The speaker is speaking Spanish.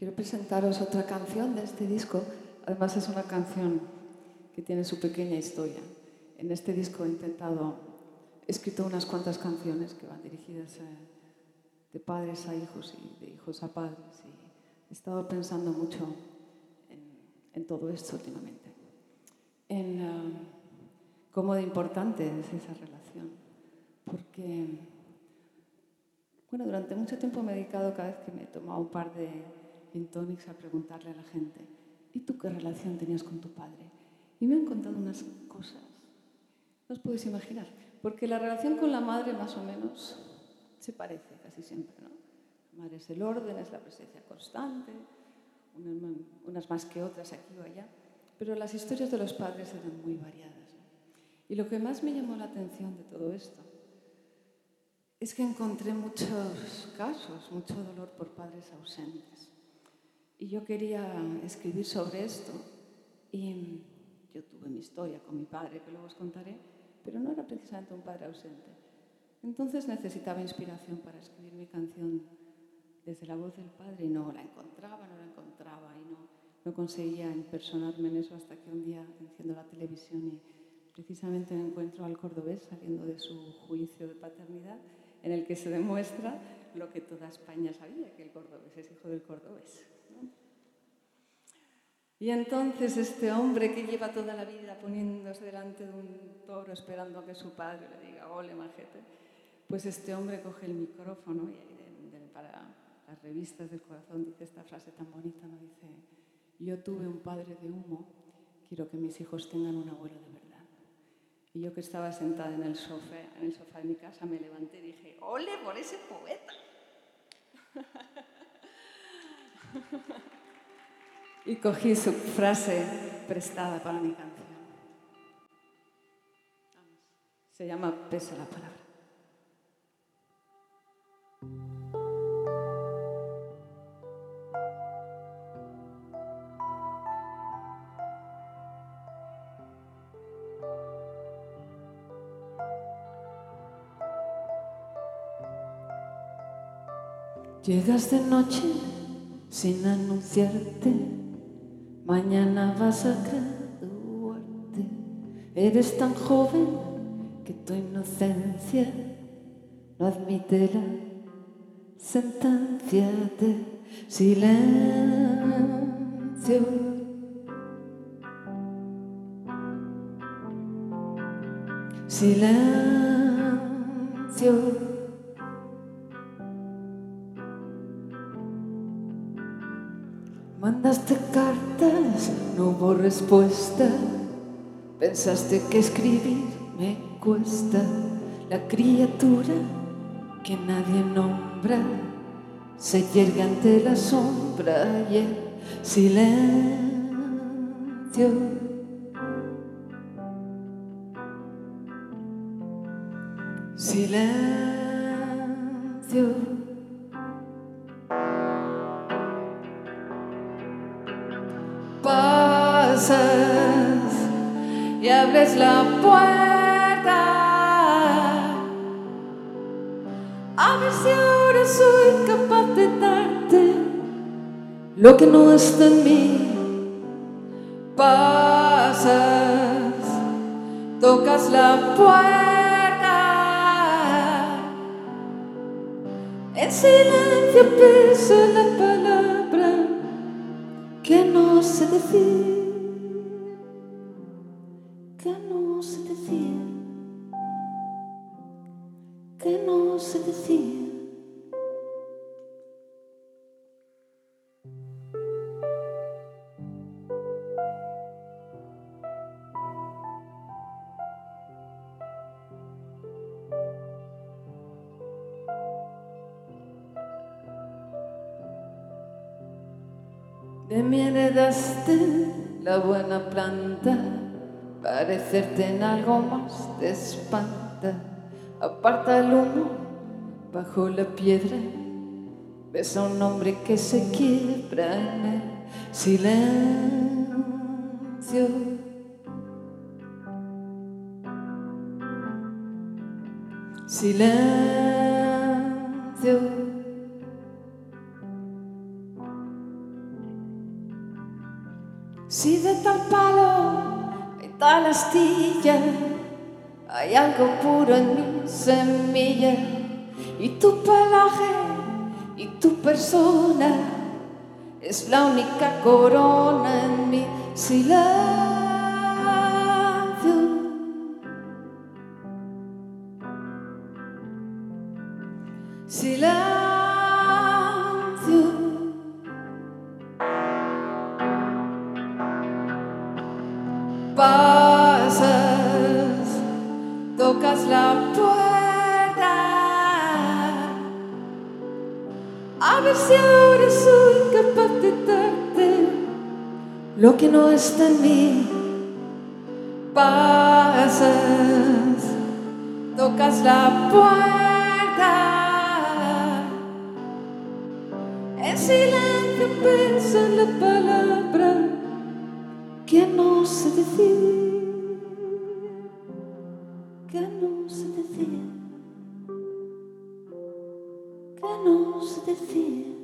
Quiero presentaros otra canción de este disco. Además es una canción que tiene su pequeña historia. En este disco he escrito unas cuantas canciones que van dirigidas de padres a hijos y de hijos a padres. Y he estado pensando mucho en todo esto últimamente. En cómo de importante es esa relación. Porque, bueno, durante mucho tiempo me he dedicado, cada vez que me he tomado un par de gin tonics, a preguntarle a la gente: ¿y tú qué relación tenías con tu padre? Y me han contado unas cosas, no os podéis imaginar, porque la relación con la madre más o menos se parece casi siempre, ¿no? La madre es el orden, es la presencia constante, unas más que otras aquí o allá, pero las historias de los padres eran muy variadas, ¿no? Y lo que más me llamó la atención de todo esto es que encontré muchos casos, mucho dolor por padres ausentes. Y yo quería escribir sobre esto y yo tuve mi historia con mi padre, que luego os contaré, pero no era precisamente un padre ausente. Entonces necesitaba inspiración para escribir mi canción desde la voz del padre y no la encontraba y no conseguía impersonarme en eso, hasta que un día enciendo la televisión y precisamente me encuentro al cordobés saliendo de su juicio de paternidad, en el que se demuestra lo que toda España sabía, que el cordobés es hijo del cordobés, ¿no? Y entonces este hombre que lleva toda la vida poniéndose delante de un toro esperando a que su padre le diga «ole, majete», pues este hombre coge el micrófono y para las revistas del corazón dice esta frase tan bonita, ¿no? Dice: «Yo tuve un padre de humo, quiero que mis hijos tengan un abuelo de verdad». Y yo, que estaba sentada en el sofá de mi casa, me levanté y dije: «¡Ole por ese poeta!». Y cogí su frase prestada para mi canción. Se llama «Pesa la palabra». Llegas de noche sin anunciarte, mañana vas a graduarte. Eres tan joven que tu inocencia no admite la sentencia de silencio. Silencio. Mandaste cartas, no hubo respuesta. Pensaste que escribir me cuesta. La criatura que nadie nombra se yergue ante la sombra y el silencio. Silencio. Pasas y abres la puerta, a ver si ahora soy capaz de darte lo que no está en mí. Pasas, tocas la puerta, en silencio pesa la palabra que no sé decir, que no sé decir, que no sé decir. De mí heredaste la buena planta, parecerte en algo más te espanta. Aparta el humo bajo la piedra, ves a un hombre que se quiebra en el silencio. Silencio. Si de tal palo y tal astilla hay algo puro en mi semilla, y tu pelaje y tu persona es la única corona en mi silencio. Silencio. Pasas, tocas la puerta, a ver si ahora soy capaz de darte lo que no está en mí. Pasas, tocas la puerta, en silencio pienso en la palabra que no sé decir, que no sé decir, que no sé decir.